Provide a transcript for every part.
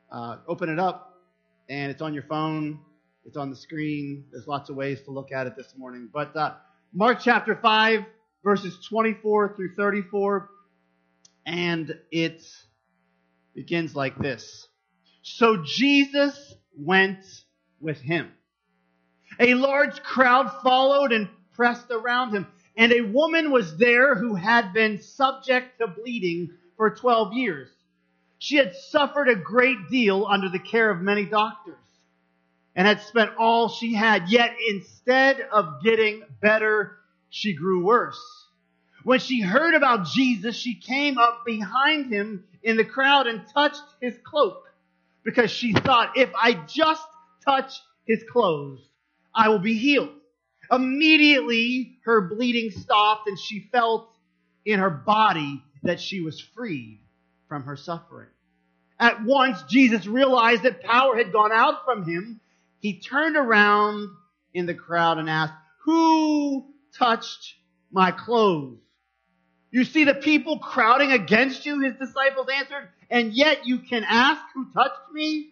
open it up, and it's on your phone. It's on the screen. There's lots of ways to look at it this morning. But Mark chapter 5, verses 24 through 34, and it begins like this. So Jesus went with him. A large crowd followed and pressed around him, and a woman was there who had been subject to bleeding for 12 years. She had suffered a great deal under the care of many doctors and had spent all she had. Yet instead of getting better, she grew worse. When she heard about Jesus, she came up behind him in the crowd and touched his cloak, because she thought, if I just touch his clothes, I will be healed. Immediately, her bleeding stopped, and she felt in her body that she was freed from her suffering. At once, Jesus realized that power had gone out from him. He turned around in the crowd and asked, "Who touched my clothes?" "You see the people crowding against you," his disciples answered, "and yet you can ask, 'Who touched me?'"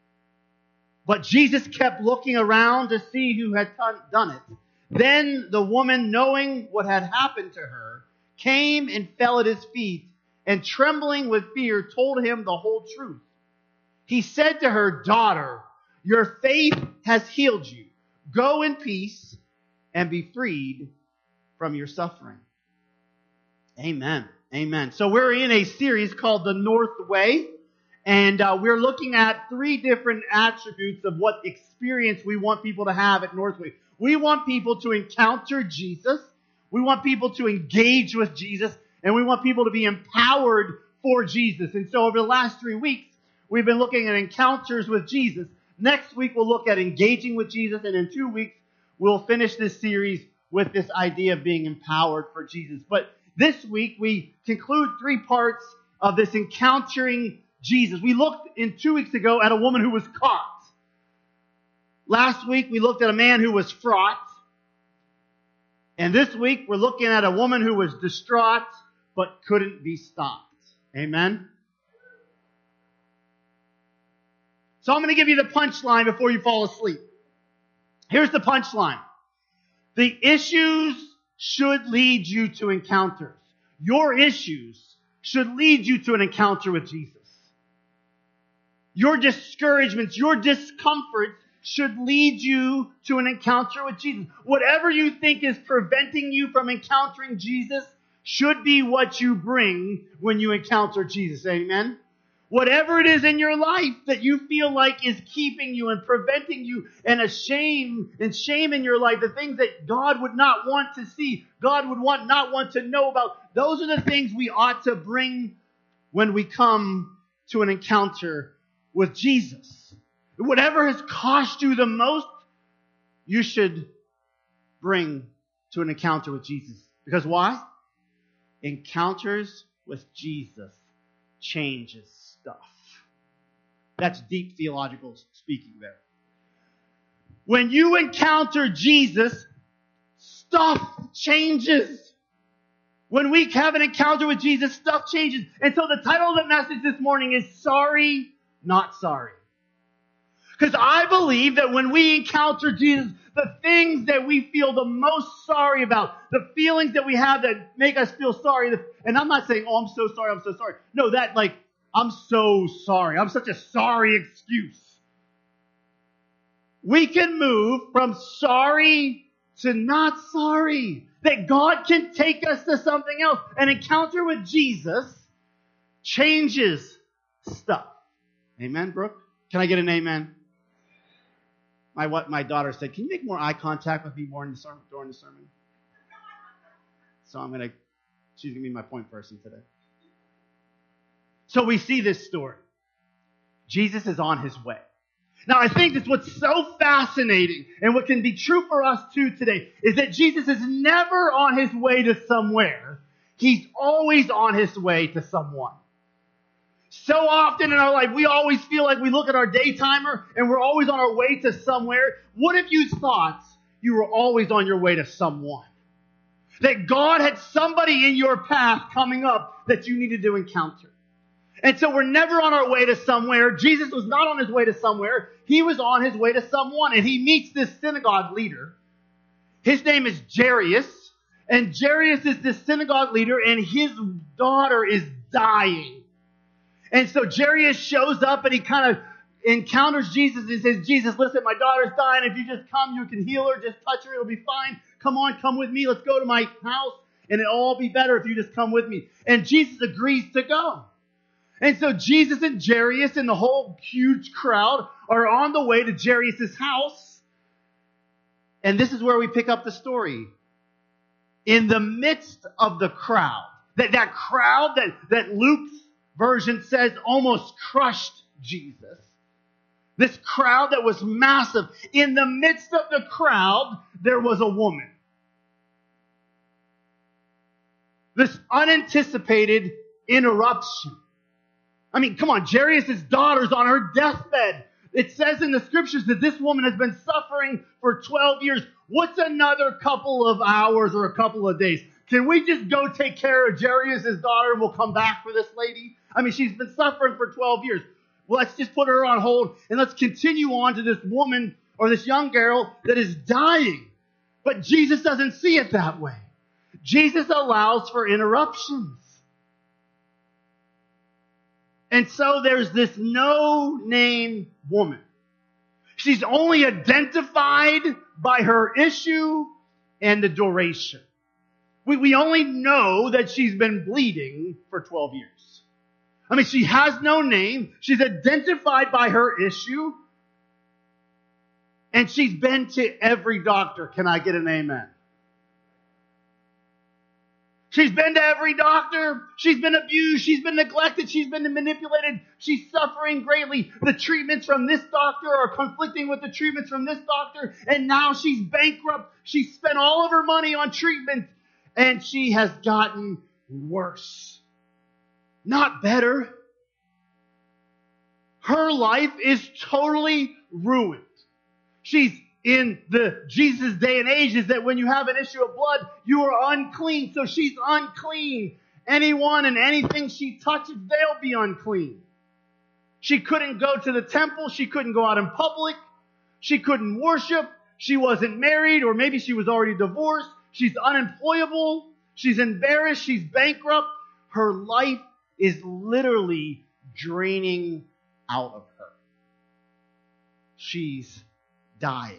But Jesus kept looking around to see who had done it. Then the woman, knowing what had happened to her, came and fell at his feet, and trembling with fear, told him the whole truth. He said to her, "Daughter, your faith has healed you. Go in peace and be freed from your suffering." Amen. Amen. So we're in a series called The North Way, and we're looking at 3 different attributes of what experience we want people to have at Northway. We want people to encounter Jesus. We want people to engage with Jesus. And we want people to be empowered for Jesus. And so over the last 3 weeks, we've been looking at encounters with Jesus. Next week, we'll look at engaging with Jesus. And in 2 weeks, we'll finish this series with this idea of being empowered for Jesus. But this week, we conclude 3 parts of this encountering Jesus. We looked in 2 weeks ago at a woman who was caught. Last week, we looked at a man who was fraught. And this week, we're looking at a woman who was distraught but couldn't be stopped. Amen? So I'm going to give you the punchline before you fall asleep. Here's the punchline. The issues should lead you to encounters. Your issues should lead you to an encounter with Jesus. Your discouragements, your discomforts should lead you to an encounter with Jesus. Whatever you think is preventing you from encountering Jesus should be what you bring when you encounter Jesus. Amen? Whatever it is in your life that you feel like is keeping you and preventing you, and shame in your life, the things that God would not want to see, God would not want to know about, those are the things we ought to bring when we come to an encounter with Jesus. Whatever has cost you the most, you should bring to an encounter with Jesus. Because why? Encounters with Jesus changes stuff. That's deep theological speaking there. When you encounter Jesus, stuff changes. When we have an encounter with Jesus, stuff changes. And so the title of the message this morning is Sorry, Not Sorry. Because I believe that when we encounter Jesus, the things that we feel the most sorry about, the feelings that we have that make us feel sorry, and I'm not saying, "Oh, I'm so sorry, I'm so sorry." No, that like, I'm so sorry. I'm such a sorry excuse. We can move from sorry to not sorry. That God can take us to something else. An encounter with Jesus changes stuff. Amen, Brooke? Can I get an amen? My daughter said, "Can you make more eye contact with me more during the sermon?" So she's going to be my point person today. So we see this story. Jesus is on his way. Now I think that's what's so fascinating, and what can be true for us too today, is that Jesus is never on his way to somewhere. He's always on his way to someone. So often in our life, we always feel like we look at our day timer and we're always on our way to somewhere. What if you thought you were always on your way to someone? That God had somebody in your path coming up that you needed to encounter. And so we're never on our way to somewhere. Jesus was not on his way to somewhere. He was on his way to someone. And he meets this synagogue leader. His name is Jairus. And Jairus is this synagogue leader, and his daughter is dying. And so Jairus shows up, and he kind of encounters Jesus and says, Jesus, listen, my daughter's dying. If you just come, you can heal her. Just touch her. It'll be fine. Come on, come with me. Let's go to my house, and it'll all be better if you just come with me. And Jesus agrees to go. And so Jesus and Jairus and the whole huge crowd are on the way to Jairus' house. And this is where we pick up the story. In the midst of the crowd, that crowd that Luke's version says almost crushed Jesus. This crowd that was massive. In the midst of the crowd, there was a woman. This unanticipated interruption. I mean, come on, Jairus' daughter's on her deathbed. It says in the scriptures that this woman has been suffering for 12 years. What's another couple of hours or a couple of days? Can we just go take care of Jairus' daughter and we'll come back for this lady? I mean, she's been suffering for 12 years. Well, let's just put her on hold and let's continue on to this woman or this young girl that is dying. But Jesus doesn't see it that way. Jesus allows for interruptions. And so there's this no-name woman. She's only identified by her issue and the duration. We only know that she's been bleeding for 12 years. I mean, she has no name. She's identified by her issue. And she's been to every doctor. Can I get an amen? She's been to every doctor. She's been abused. She's been neglected. She's been manipulated. She's suffering greatly. The treatments from this doctor are conflicting with the treatments from this doctor. And now she's bankrupt. She's spent all of her money on treatment. And she has gotten worse. Not better. Her life is totally ruined. She's in the Jesus day and age is that when you have an issue of blood, you are unclean. So she's unclean. Anyone and anything she touches, they'll be unclean. She couldn't go to the temple. She couldn't go out in public. She couldn't worship. She wasn't married, or maybe she was already divorced. She's unemployable. She's embarrassed. She's bankrupt. Her life is literally draining out of her. She's dying.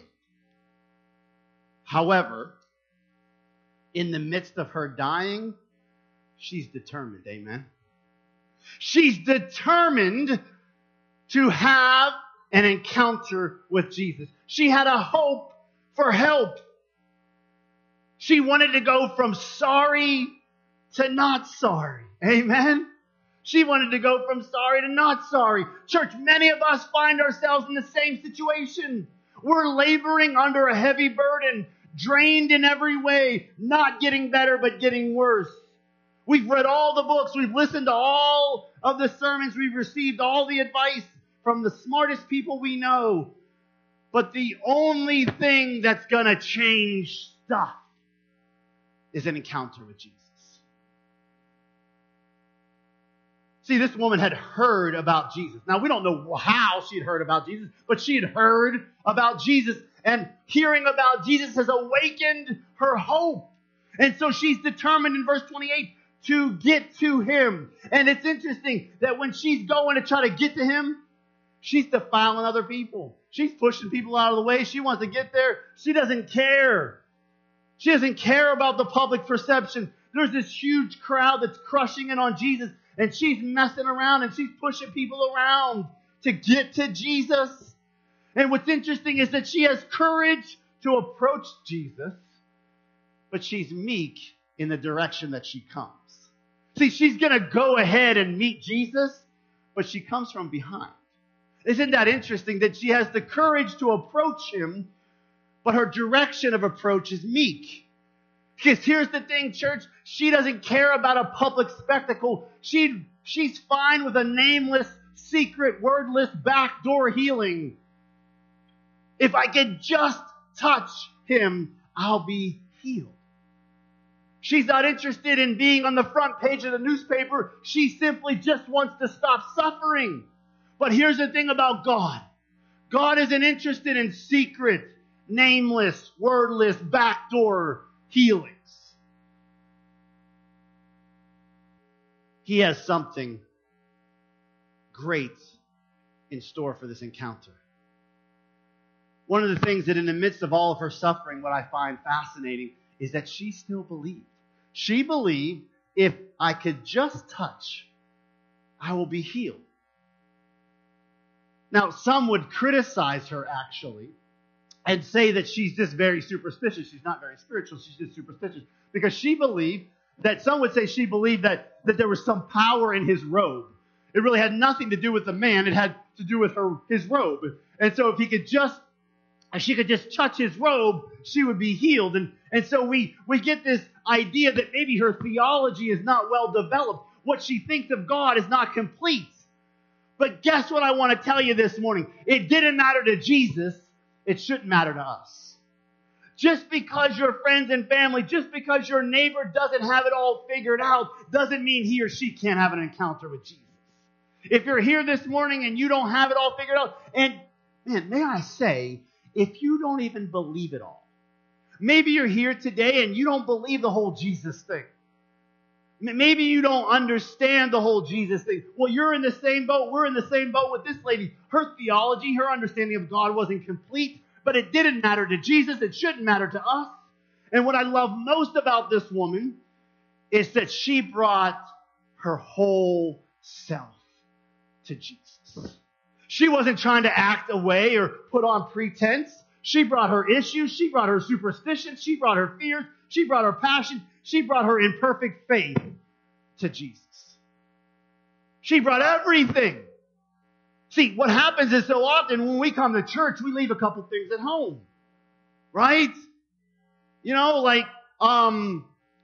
However, in the midst of her dying, she's determined. Amen. She's determined to have an encounter with Jesus. She had a hope for help. She wanted to go from sorry to not sorry. Amen. She wanted to go from sorry to not sorry. Church, many of us find ourselves in the same situation. We're laboring under a heavy burden, drained in every way, not getting better, but getting worse. We've read all the books. We've listened to all of the sermons. We've received all the advice from the smartest people we know. But the only thing that's going to change stuff is an encounter with Jesus. See, this woman had heard about Jesus. Now, we don't know how she had heard about Jesus, but she had heard about Jesus. And hearing about Jesus has awakened her hope. And so she's determined in verse 28 to get to him. And it's interesting that when she's going to try to get to him, she's defiling other people. She's pushing people out of the way. She wants to get there. She doesn't care. She doesn't care about the public perception. There's this huge crowd that's crushing in on Jesus. And she's messing around and she's pushing people around to get to Jesus. And what's interesting is that she has courage to approach Jesus, but she's meek in the direction that she comes. See, she's going to go ahead and meet Jesus, but she comes from behind. Isn't that interesting that she has the courage to approach him, but her direction of approach is meek? Because here's the thing, church. She doesn't care about a public spectacle. She's fine with a nameless, secret, wordless, backdoor healing. If I could just touch him, I'll be healed. She's not interested in being on the front page of the newspaper. She simply just wants to stop suffering. But here's the thing about God. God isn't interested in secret, nameless, wordless, backdoor healings. He has something great in store for this encounter. One of the things that in the midst of all of her suffering, what I find fascinating is that she still believed. She believed, if I could just touch, I will be healed. Now, some would criticize her, actually, and say that she's just very superstitious. She's not very spiritual. She's just superstitious. Because she believed that, some would say she believed that there was some power in his robe. It really had nothing to do with the man. It had to do with his robe. And so if she could just touch his robe, she would be healed. And so we get this idea that maybe her theology is not well developed. What she thinks of God is not complete. But guess what I want to tell you this morning? It didn't matter to Jesus. It shouldn't matter to us. Just because your friends and family, just because your neighbor doesn't have it all figured out, doesn't mean he or she can't have an encounter with Jesus. If you're here this morning and you don't have it all figured out, and man, may I say, if you don't even believe it all, maybe you're here today and you don't believe the whole Jesus thing. Maybe you don't understand the whole Jesus thing. Well, you're in the same boat. We're in the same boat with this lady. Her theology, her understanding of God wasn't complete, but it didn't matter to Jesus. It shouldn't matter to us. And what I love most about this woman is that she brought her whole self to Jesus. She wasn't trying to act away or put on pretense. She brought her issues. She brought her superstitions. She brought her fears. She brought her passion. She brought her imperfect faith to Jesus. She brought everything. See, what happens is so often when we come to church, we leave a couple things at home. Right? You know, like, I'll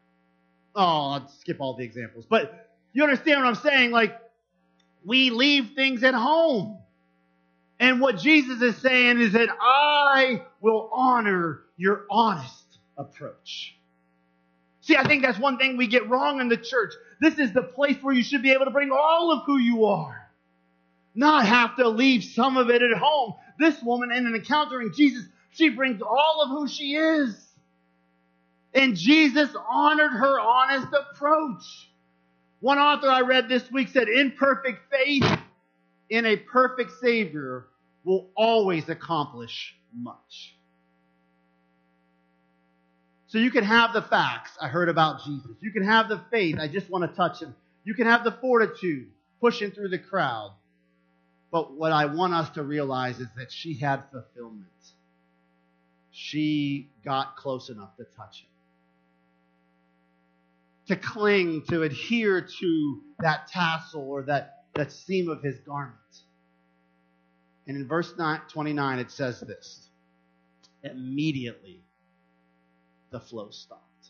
skip all the examples. But you understand what I'm saying? Like, we leave things at home. And what Jesus is saying is that I will honor your honest approach. See, I think that's one thing we get wrong in the church. This is the place where you should be able to bring all of who you are. Not have to leave some of it at home. This woman, in encountering Jesus, she brings all of who she is. And Jesus honored her honest approach. One author I read this week said, imperfect faith in a perfect Savior will always accomplish much. So you can have the facts, I heard about Jesus. You can have the faith, I just want to touch him. You can have the fortitude, pushing through the crowd. But what I want us to realize is that she had fulfillment. She got close enough to touch him. To cling, to adhere to that tassel or that seam of his garment. And in verse 29 it says this. Immediately the flow stopped.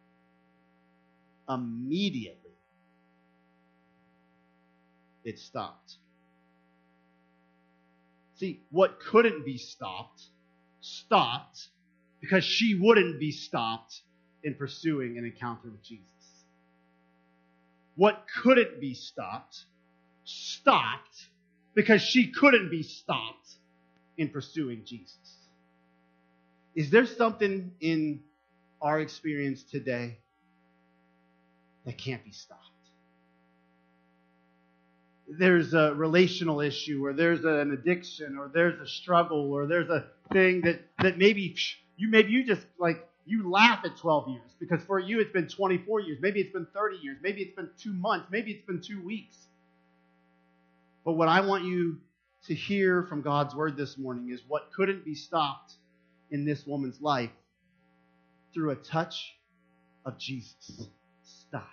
Immediately it stopped. See, what couldn't be stopped because she wouldn't be stopped in pursuing an encounter with Jesus. What couldn't be stopped because she couldn't be stopped in pursuing Jesus. Is there something in our experience today that can't be stopped? There's a relational issue, or there's an addiction, or there's a struggle, or there's a thing that maybe you just like, you laugh at 12 years because for you it's been 24 years. Maybe it's been 30 years. Maybe it's been 2 months. Maybe it's been 2 weeks. But what I want you to hear from God's word this morning is what couldn't be stopped in this woman's life through a touch of Jesus stopped.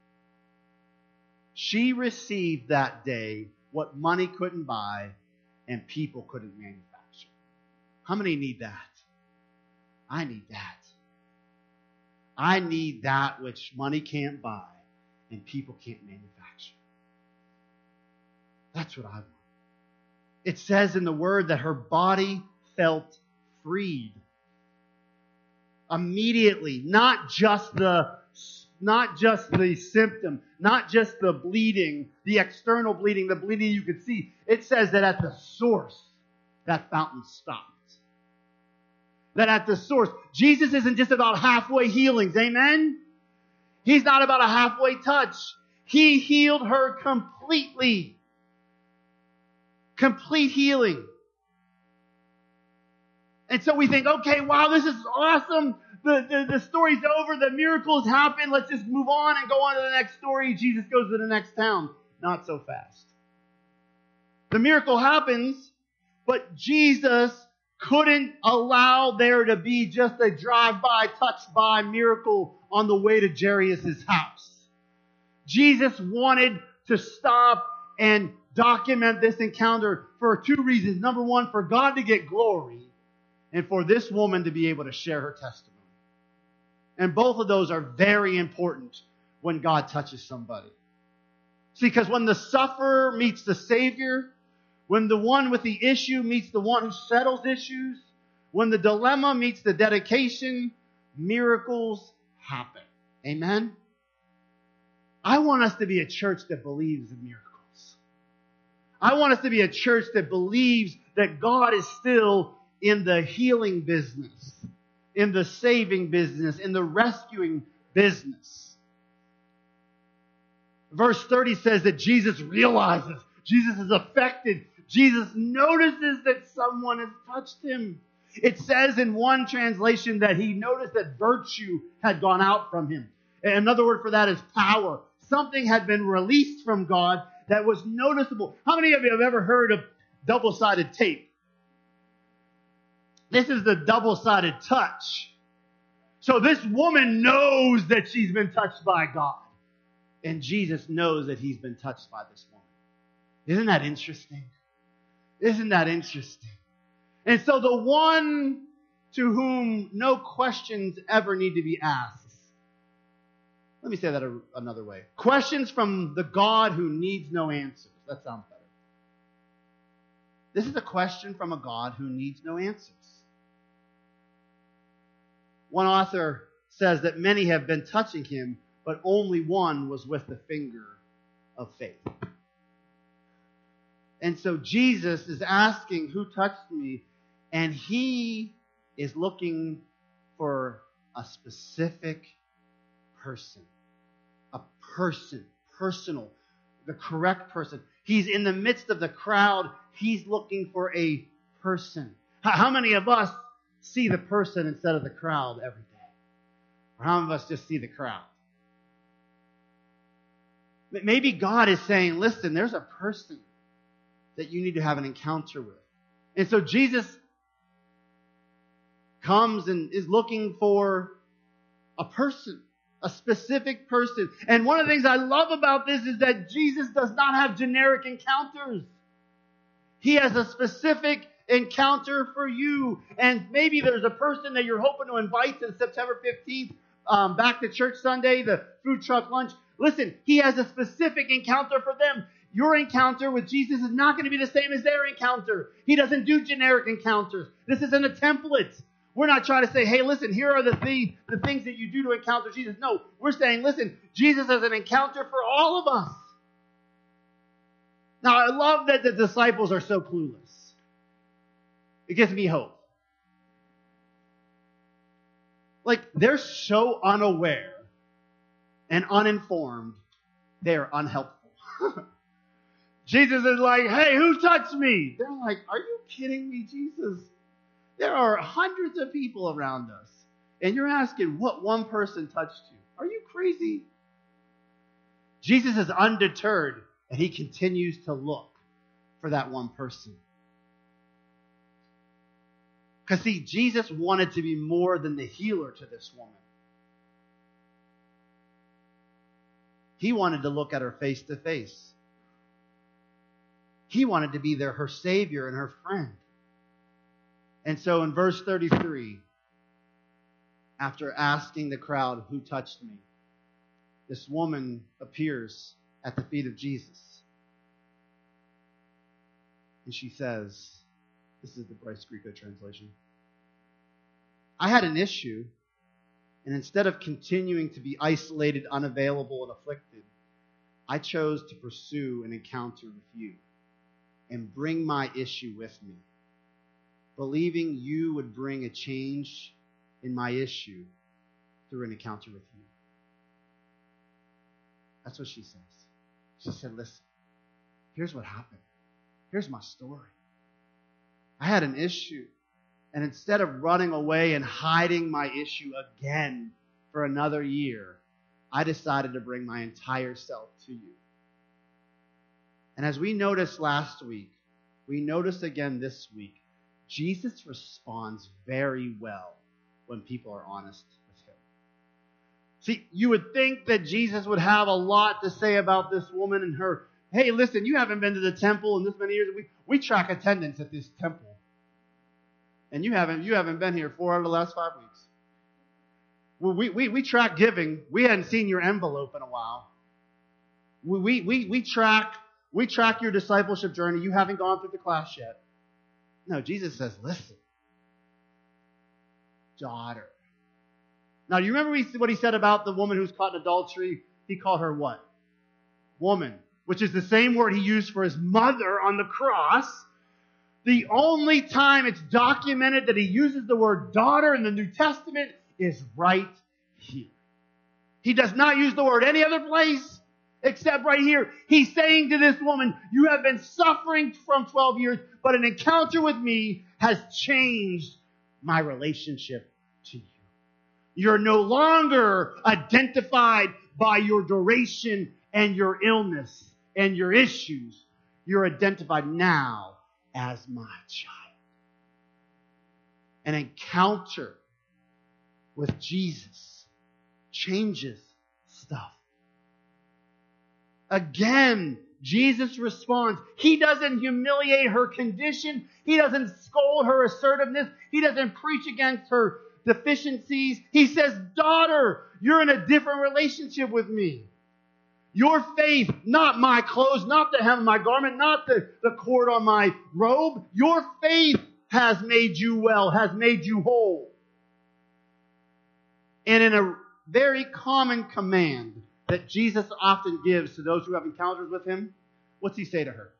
She received that day what money couldn't buy and people couldn't manufacture. How many need that? I need that. I need that which money can't buy and people can't manufacture. That's what I want. It says in the word that her body felt freed. Immediately, not just the not just the symptom, not just the bleeding, the external bleeding, the bleeding you could see. It says that at the source, that fountain stopped. That at the source, Jesus isn't just about halfway healings, amen? He's not about a halfway touch. He healed her completely. Complete healing. And so we think, okay, wow, this is awesome. The story's over. The miracles happened. Let's just move on and go on to the next story. Jesus goes to the next town. Not so fast. The miracle happens, but Jesus couldn't allow there to be just a drive-by, touch-by miracle on the way to Jairus' house. Jesus wanted to stop and document this encounter for two reasons. Number one, for God to get glory, and for this woman to be able to share her testimony. And both of those are very important when God touches somebody. See, because when the sufferer meets the Savior, when the one with the issue meets the one who settles issues, when the dilemma meets the dedication, miracles happen. Amen? I want us to be a church that believes in miracles. I want us to be a church that believes that God is still in the healing business, in the saving business, in the rescuing business. Verse 30 says that Jesus realizes, Jesus is affected. Jesus notices that someone has touched him. It says in one translation that he noticed that virtue had gone out from him. Another word for that is power. Something had been released from God that was noticeable. How many of you have ever heard of double-sided tape? This is the double-sided touch. So this woman knows that she's been touched by God. And Jesus knows that he's been touched by this woman. Isn't that interesting? Isn't that interesting? And so the one to whom no questions ever need to be asked. Let me say that another way. Questions from the God who needs no answers. That sounds better. This is a question from a God who needs no answers. One author says that many have been touching him, but only one was with the finger of faith. And so Jesus is asking, who touched me? And he is looking for a specific person. A person. Personal. The correct person. He's in the midst of the crowd. He's looking for a person. How many of us see the person instead of the crowd every day? Or how many of us just see the crowd? Maybe God is saying, listen, there's a person that you need to have an encounter with. And so Jesus comes and is looking for a person, a specific person. And one of the things I love about this is that Jesus does not have generic encounters. He has a specific encounter for you. And maybe there's a person that you're hoping to invite to September 15th back to church Sunday, the food truck lunch. Listen, he has a specific encounter for them. Your encounter with Jesus is not going to be the same as their encounter. He doesn't do generic encounters. This isn't a template. We're not trying to say, hey, listen, here are the things that you do to encounter Jesus. No, we're saying, listen, Jesus has an encounter for all of us. Now, I love that the disciples are so clueless. It gives me hope. Like, they're so unaware and uninformed, they're unhelpful. Jesus is like, hey, who touched me? They're like, are you kidding me, Jesus? There are hundreds of people around us, and you're asking what one person touched you. Are you crazy? Jesus is undeterred, and he continues to look for that one person. Because, see, Jesus wanted to be more than the healer to this woman. He wanted to look at her face to face. He wanted to be her Savior and her friend. And so in verse 33, after asking the crowd, who touched me? This woman appears at the feet of Jesus. And she says, this is the Bryce Grieco translation, I had an issue And instead of continuing to be isolated, unavailable, and afflicted, I chose to pursue an encounter with you and bring my issue with me, believing you would bring a change in my issue through an encounter with you. That's what she says. She said, listen, here's what happened. Here's my story. I had an issue. And instead of running away and hiding my issue again for another year, I decided to bring my entire self to you. And as we noticed last week, we notice again this week, Jesus responds very well when people are honest with him. See, you would think that Jesus would have a lot to say about this woman and her, hey, listen, you haven't been to the temple in this many years. We track attendance at this temple. And you haven't been here 4 out of the last 5 weeks. Well, we track giving. We hadn't seen your envelope in a while. We track your discipleship journey. You haven't gone through the class yet. No, Jesus says, listen, daughter. Now, do you remember what he said about the woman who's caught in adultery? He called her what? Woman, which is the same word he used for his mother on the cross. The only time it's documented that he uses the word daughter in the New Testament is right here. He does not use the word any other place except right here. He's saying to this woman, you have been suffering from 12 years, but an encounter with me has changed my relationship to you. You're no longer identified by your duration and your illness and your issues. You're identified now as my child. An encounter with Jesus changes stuff. Again, Jesus responds. He doesn't humiliate her condition. He doesn't scold her assertiveness. He doesn't preach against her deficiencies. He says, daughter, you're in a different relationship with me. Your faith, not my clothes, not the hem of my garment, not the cord on my robe. Your faith has made you well, has made you whole. And in a very common command that Jesus often gives to those who have encounters with him, what's he say to her?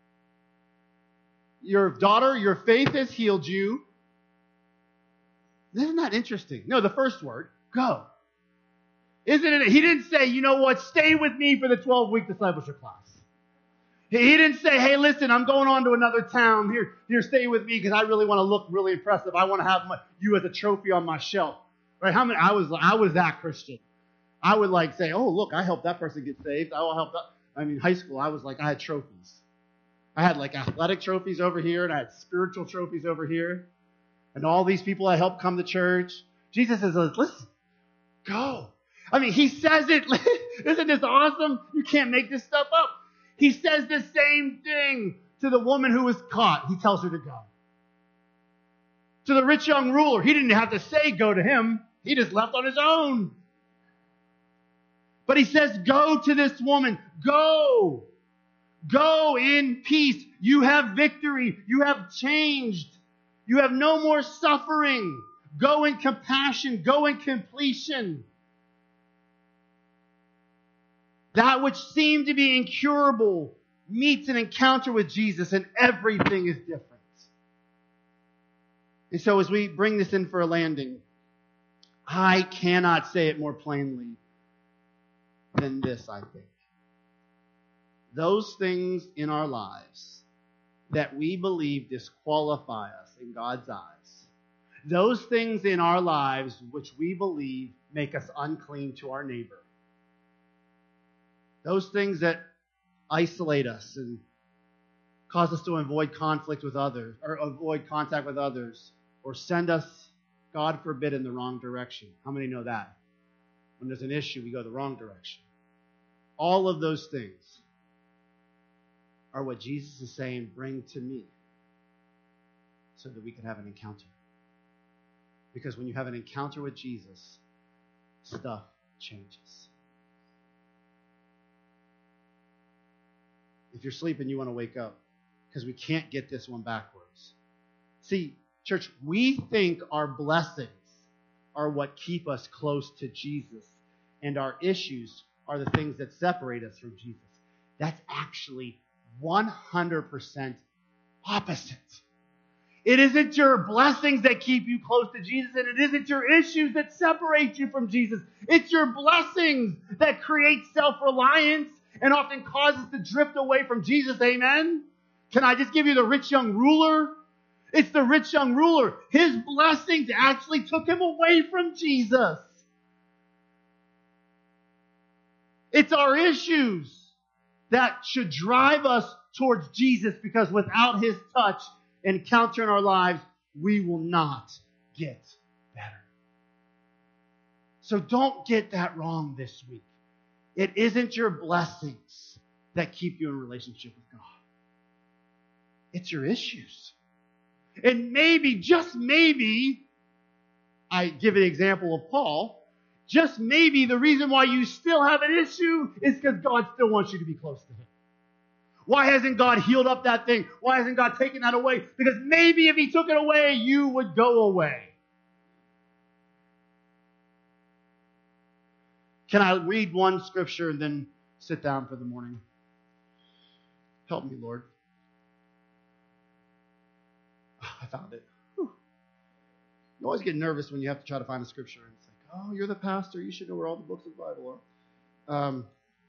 Your daughter, your faith has healed you. Isn't that interesting? No, the first word, go. Isn't it? He didn't say, you know what, stay with me for the 12-week discipleship class. He didn't say, hey, listen, I'm going on to another town. Here, stay with me because I really want to look really impressive. I want to have you as a trophy on my shelf. Right? I was that Christian. I would say, oh, look, I helped that person get saved. I will help that. High school, I had trophies. I had athletic trophies over here, and I had spiritual trophies over here. And all these people I helped come to church. Jesus says, listen, go. He says it. Isn't this awesome? You can't make this stuff up. He says the same thing to the woman who was caught. He tells her to go. To the rich young ruler, he didn't have to say go to him. He just left on his own. But he says, go to this woman. Go. Go in peace. You have victory. You have changed. You have no more suffering. Go in compassion. Go in completion. That which seemed to be incurable meets an encounter with Jesus, and everything is different. And so as we bring this in for a landing, I cannot say it more plainly than this, I think. Those things in our lives that we believe disqualify us in God's eyes, those things in our lives which we believe make us unclean to our neighbor, those things that isolate us and cause us to avoid conflict with others, or avoid contact with others, or send us, God forbid, in the wrong direction. How many know that? When there's an issue, we go the wrong direction. All of those things are what Jesus is saying, bring to me, so that we can have an encounter. Because when you have an encounter with Jesus, stuff changes. If you're sleeping, you want to wake up, because we can't get this one backwards. See, church, we think our blessings are what keep us close to Jesus, and our issues are the things that separate us from Jesus. That's actually 100% opposite. It isn't your blessings that keep you close to Jesus, and it isn't your issues that separate you from Jesus. It's your blessings that create self-reliance and often cause us to drift away from Jesus. Amen? Can I just give you the rich young ruler? It's the rich young ruler. His blessings actually took him away from Jesus. It's our issues that should drive us towards Jesus, because without His touch and encounter in our lives, we will not get better. So don't get that wrong this week. It isn't your blessings that keep you in relationship with God. It's your issues. And maybe, just maybe, I give an example of Paul, just maybe the reason why you still have an issue is because God still wants you to be close to Him. Why hasn't God healed up that thing? Why hasn't God taken that away? Because maybe if He took it away, you would go away. Can I read one scripture and then sit down for the morning? Help me, Lord. I found it. Whew. You always get nervous when you have to try to find a scripture. And it's like, oh, you're the pastor. You should know where all the books of the Bible are.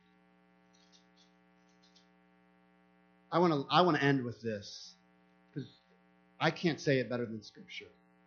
I want to end with this, because I can't say it better than Scripture.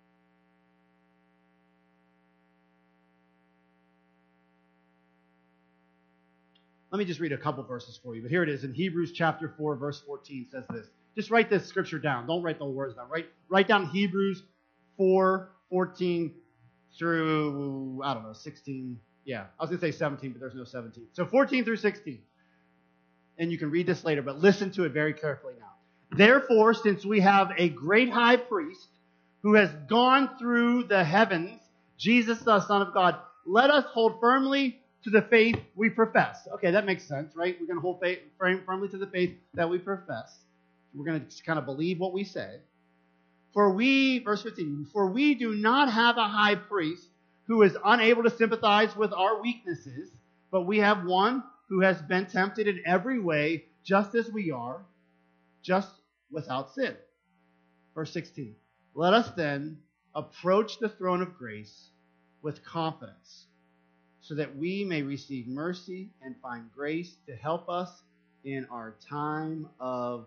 Let me just read a couple verses for you. But here it is in Hebrews chapter 4, verse 14 says this. Just write this scripture down. Don't write the words down. Write down Hebrews 4, 14 through, 16. Yeah, I was going to say 17, but there's no 17. So 14 through 16. And you can read this later, but listen to it very carefully now. Therefore, since we have a great high priest who has gone through the heavens, Jesus, the Son of God, let us hold firmly to the faith we profess. Okay, that makes sense, right? We're going to hold firmly to the faith that we profess. We're going to kind of believe what we say. Verse 15, for we do not have a high priest who is unable to sympathize with our weaknesses, but we have one who has been tempted in every way, just as we are, just without sin. Verse 16, let us then approach the throne of grace with confidence, so that we may receive mercy and find grace to help us in our time of...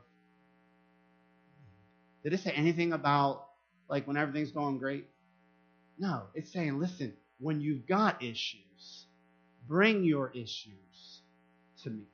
Did it say anything about like when everything's going great? No, it's saying, listen, when you've got issues, bring your issues to me.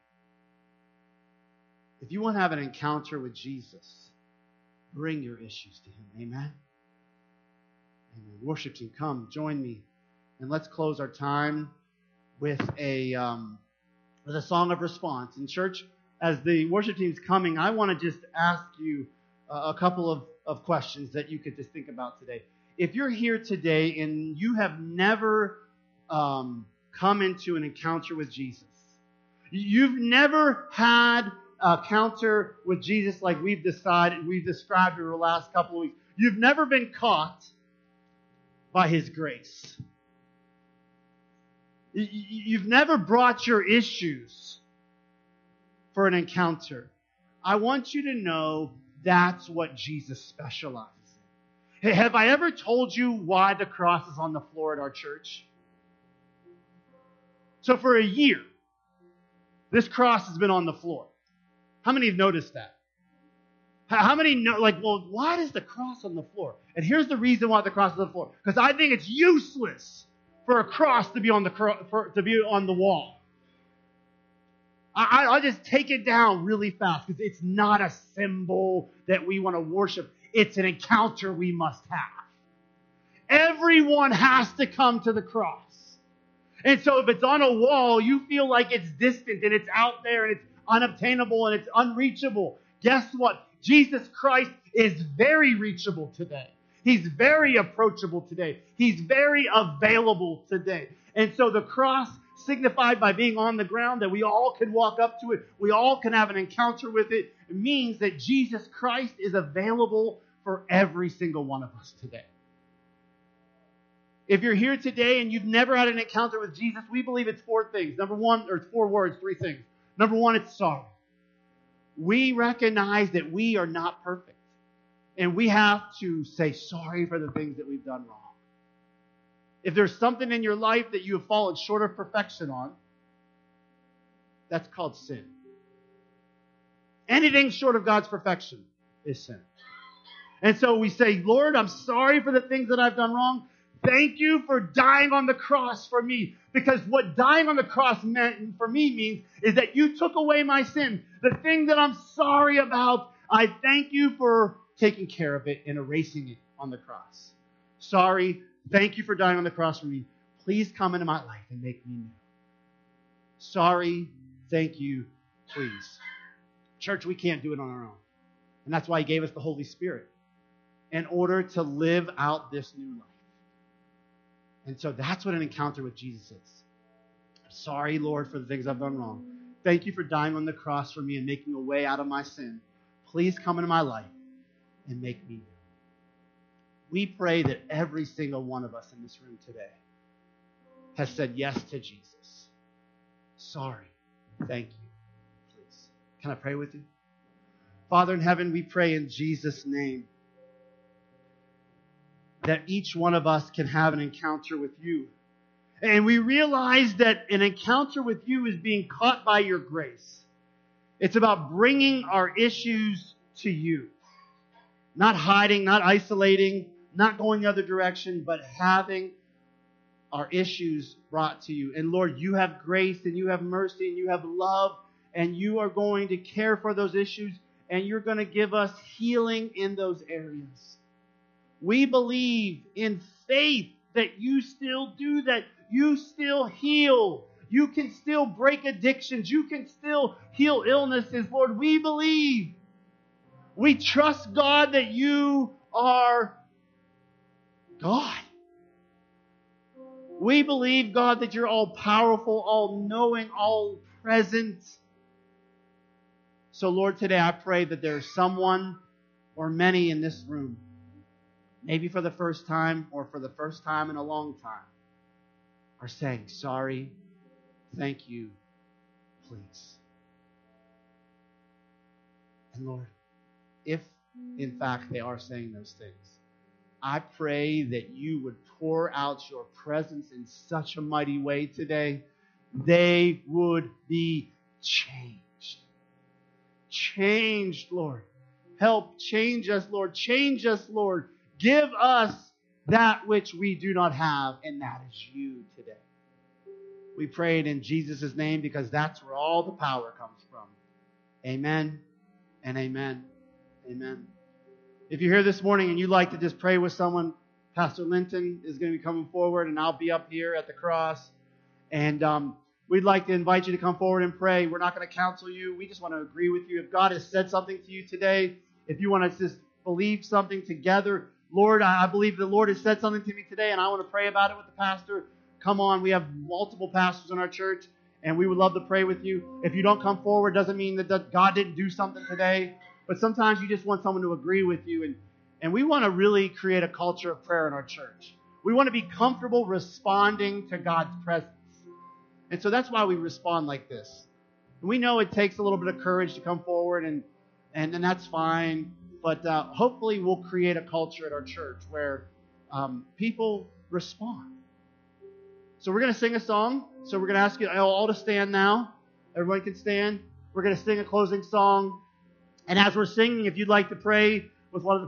If you want to have an encounter with Jesus, bring your issues to Him. Amen? Amen. Worship team, come, join me. And let's close our time with a song of response. In church, as the worship team's coming, I want to just ask you a couple of questions that you could just think about today. If you're here today and you have never come into an encounter with Jesus, you've never had an encounter with Jesus like we've described over the last couple of weeks, you've never been caught by His grace. You've never brought your issues for an encounter. I want you to know that's what Jesus specializes in. Hey, have I ever told you why the cross is on the floor at our church? So for a year, this cross has been on the floor. How many have noticed that? How many know, why is the cross on the floor? And here's the reason why the cross is on the floor. Because I think it's useless for a cross to be on the wall. I'll just take it down really fast, because it's not a symbol that we want to worship. It's an encounter we must have. Everyone has to come to the cross. And so if it's on a wall, you feel like it's distant and it's out there and it's unobtainable and it's unreachable. Guess what? Jesus Christ is very reachable today. He's very approachable today. He's very available today. And so the cross, signified by being on the ground, that we all can walk up to it, we all can have an encounter with it, means that Jesus Christ is available for every single one of us today. If you're here today and you've never had an encounter with Jesus, we believe it's four things. Number one, or it's four words, three things. Number one, it's sorry. We recognize that we are not perfect. And we have to say sorry for the things that we've done wrong. If there's something in your life that you have fallen short of perfection on, that's called sin. Anything short of God's perfection is sin. And so we say, Lord, I'm sorry for the things that I've done wrong. Thank you for dying on the cross for me. Because what dying on the cross meant for me means is that you took away my sin. The thing that I'm sorry about, I thank you for taking care of it and erasing it on the cross. Sorry, thank you for dying on the cross for me. Please come into my life and make me new. Sorry, thank you, please. Church, we can't do it on our own. And that's why He gave us the Holy Spirit, in order to live out this new life. And so that's what an encounter with Jesus is. I'm sorry, Lord, for the things I've done wrong. Thank you for dying on the cross for me and making a way out of my sin. Please come into my life and make me new. We pray that every single one of us in this room today has said yes to Jesus. Sorry. Thank you. Please. Can I pray with you? Father in heaven, we pray in Jesus' name that each one of us can have an encounter with you. And we realize that an encounter with you is being caught by your grace. It's about bringing our issues to you. Not hiding, not isolating, not going the other direction, but having our issues brought to you. And Lord, you have grace and you have mercy and you have love, and you are going to care for those issues, and you're going to give us healing in those areas. We believe in faith that you still do that. You still heal. You can still break addictions. You can still heal illnesses. Lord, we believe. We trust, God, that you are God. We believe, God, that you're all-powerful, all-knowing, all-present. So, Lord, today I pray that there's someone or many in this room, maybe for the first time or for the first time in a long time, are saying, sorry, thank you, please. And Lord, if in fact they are saying those things, I pray that you would pour out your presence in such a mighty way today, they would be changed. Changed, Lord. Help change us, Lord. Change us, Lord. Give us that which we do not have, and that is you today. We pray it in Jesus' name because that's where all the power comes from. Amen and amen. Amen. If you're here this morning and you'd like to just pray with someone, Pastor Linton is going to be coming forward, and I'll be up here at the cross. And we'd like to invite you to come forward and pray. We're not going to counsel you. We just want to agree with you. If God has said something to you today, if you want to just believe something together, Lord, I believe the Lord has said something to me today, and I want to pray about it with the pastor. Come on. We have multiple pastors in our church, and we would love to pray with you. If you don't come forward, doesn't mean that God didn't do something today. But sometimes you just want someone to agree with you. And we want to really create a culture of prayer in our church. We want to be comfortable responding to God's presence. And so that's why we respond like this. And we know it takes a little bit of courage to come forward, and that's fine. But hopefully we'll create a culture at our church where people respond. So we're going to sing a song. So we're going to ask you all to stand now. Everyone can stand. We're going to sing a closing song. And as we're singing, if you'd like to pray with one of the